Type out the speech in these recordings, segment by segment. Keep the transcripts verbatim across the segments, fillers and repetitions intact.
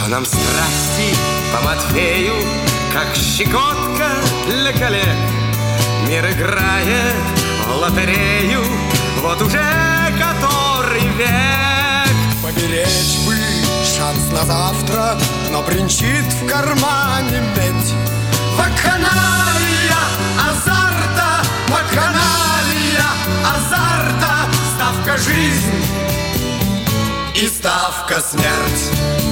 нам страсти по Матфею, как щекотка для коллег. Мир играет в лотерею, вот уже который век. Поберечь бы шанс на завтра, но бренчит в кармане медь. Вакханалия азарта, вакханалия азарта. Ставка жизнь и ставка смерть.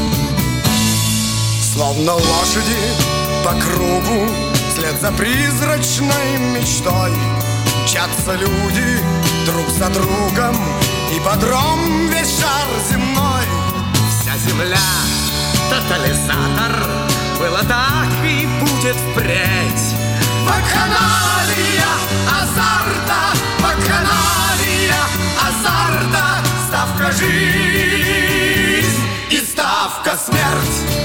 Словно лошади по кругу, вслед за призрачной мечтой мчатся люди друг за другом, и подром весь шар земной. Вся земля тотализатор, было так и будет впредь. Вакханалия азарта, вакханалия азарта. Ставка жизнь и ставка смерть.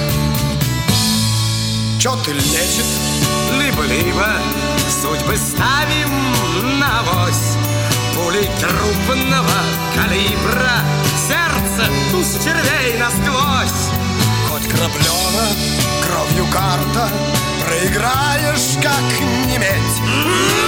Чё ты лечит? Либо-либо судьбы ставим на авось. Пулей трупного калибра сердце туз червей насквозь. Хоть Краплёва, кровью карта, проиграешь как не медь.